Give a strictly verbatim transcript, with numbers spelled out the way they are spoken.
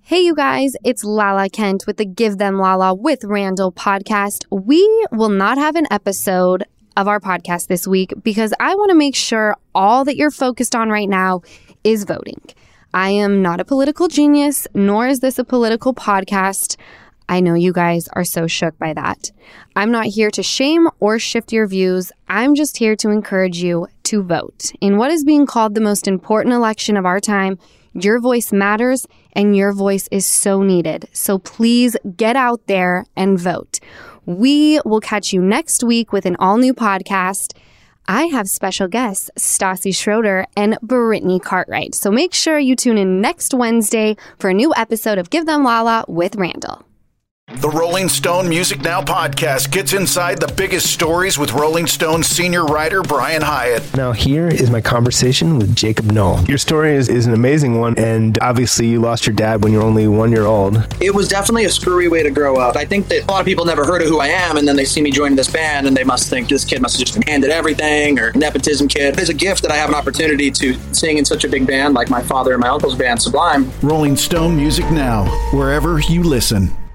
Hey, you guys, it's Lala Kent with the Give Them Lala with Randall podcast. We will not have an episode of our podcast this week because I want to make sure all that you're focused on right now is voting. I am not a political genius, nor is this a political podcast. I know you guys are so shook by that. I'm not here to shame or shift your views. I'm just here to encourage you to vote. In what is being called the most important election of our time, your voice matters and your voice is so needed. So please get out there and vote. We will catch you next week with an all-new podcast. I have special guests, Stassi Schroeder and Brittany Cartwright. So make sure you tune in next Wednesday for a new episode of Give Them Lala with Randall. The Rolling Stone Music Now podcast gets inside the biggest stories with Rolling Stone senior writer Brian Hiatt. Now here is my conversation with Jacob Noll. Your story is, is an amazing one, and obviously you lost your dad when you were only one year old. It was definitely a screwy way to grow up. I think that a lot of people never heard of who I am, and then they see me joining this band, and they must think this kid must have just been handed everything, or nepotism kid. It's a gift that I have an opportunity to sing in such a big band like my father and my uncle's band, Sublime. Rolling Stone Music Now, wherever you listen.